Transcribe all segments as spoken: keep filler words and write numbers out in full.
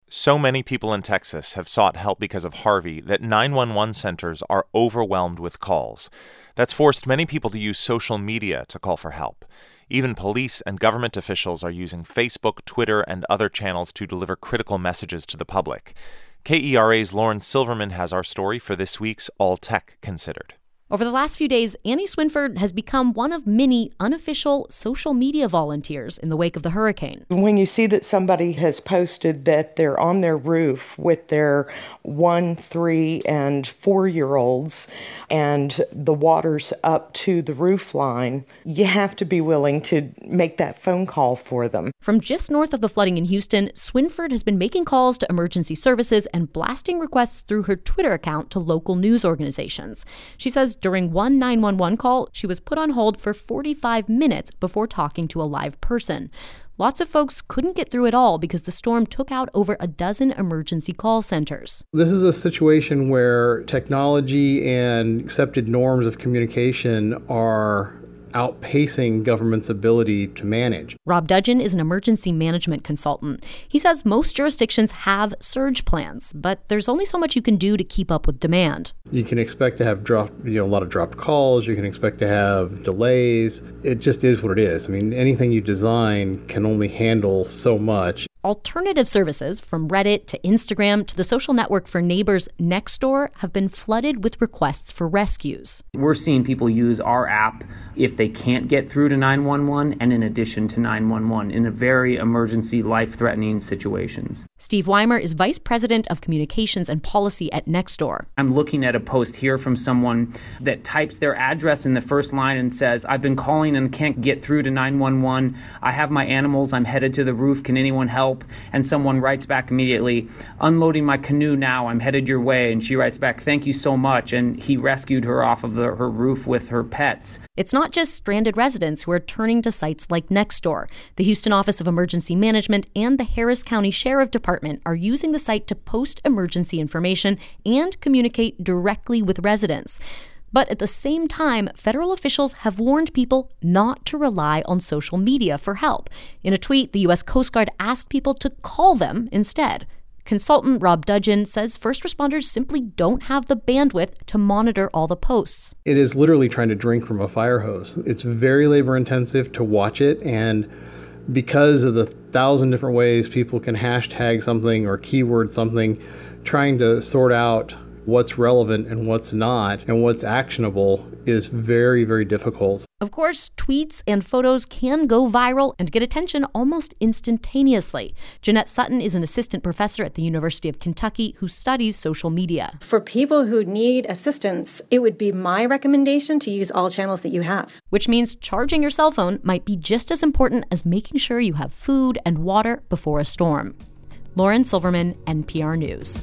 So many people in Texas have sought help because of Harvey that nine one one centers are overwhelmed with calls. That's forced many people to use social media to call for help. Even police and government officials are using Facebook, Twitter, and other channels to deliver critical messages to the public. K E R A's Lauren Silverman has our story for this week's All Tech Considered. Over the last few days, Annie Swinford has become one of many unofficial social media volunteers in the wake of the hurricane. When you see that somebody has posted that they're on their roof with their one, three, and four-year-olds and the water's up to the roof line, you have to be willing to make that phone call for them. From just north of the flooding in Houston, Swinford has been making calls to emergency services and blasting requests through her Twitter account to local news organizations. She says during one nine one one call, she was put on hold for forty-five minutes before talking to a live person. Lots of folks couldn't get through it all because the storm took out over a dozen emergency call centers. This is a situation where technology and accepted norms of communication are outpacing government's ability to manage. Rob Dudgeon is an emergency management consultant. He says most jurisdictions have surge plans, but there's only so much you can do to keep up with demand. You can expect to have dropped, you know, a lot of dropped calls. You can expect to have delays. It just is what it is. I mean, anything you design can only handle so much. Alternative services, from Reddit to Instagram to the social network for neighbors Nextdoor, have been flooded with requests for rescues. We're seeing people use our app if they can't get through to nine one one and in addition to nine one one in a very emergency, life-threatening situations. Steve Weimer is Vice President of Communications and Policy at Nextdoor. I'm looking at a post here from someone that types their address in the first line and says, "I've been calling and can't get through to nine one one. I have my animals. I'm headed to the roof. Can anyone help?" And someone writes back immediately, "Unloading my canoe now. I'm headed your way." And she writes back, "Thank you so much." And he rescued her off of the, her roof with her pets. It's not just stranded residents who are turning to sites like Nextdoor. The Houston Office of Emergency Management and the Harris County Sheriff Department are using the site to post emergency information and communicate directly with residents. But at the same time, federal officials have warned people not to rely on social media for help. In a tweet, the U S Coast Guard asked people to call them instead. Consultant Rob Dudgeon says first responders simply don't have the bandwidth to monitor all the posts. It is literally trying to drink from a fire hose. It's very labor intensive to watch it, and because of the thousand different ways people can hashtag something or keyword something, trying to sort out what's relevant and what's not and what's actionable is very, very difficult. Of course, tweets and photos can go viral and get attention almost instantaneously. Jeanette Sutton is an assistant professor at the University of Kentucky who studies social media. For people who need assistance, it would be my recommendation to use all channels that you have. Which means charging your cell phone might be just as important as making sure you have food and water before a storm. Lauren Silverman, N P R News.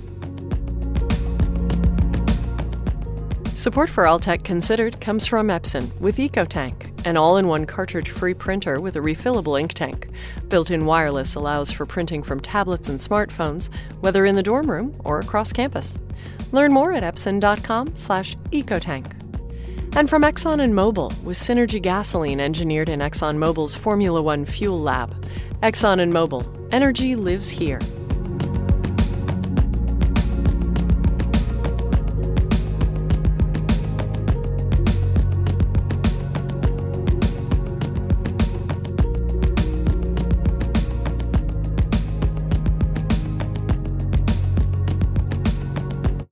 Support for All Tech Considered comes from Epson with EcoTank, an all-in-one cartridge-free printer with a refillable ink tank. Built-in wireless allows for printing from tablets and smartphones, whether in the dorm room or across campus. Learn more at epson.com slash ecotank. And from Exxon and Mobil, with Synergy gasoline engineered in ExxonMobil's Formula One fuel lab. Exxon and Mobil, energy lives here.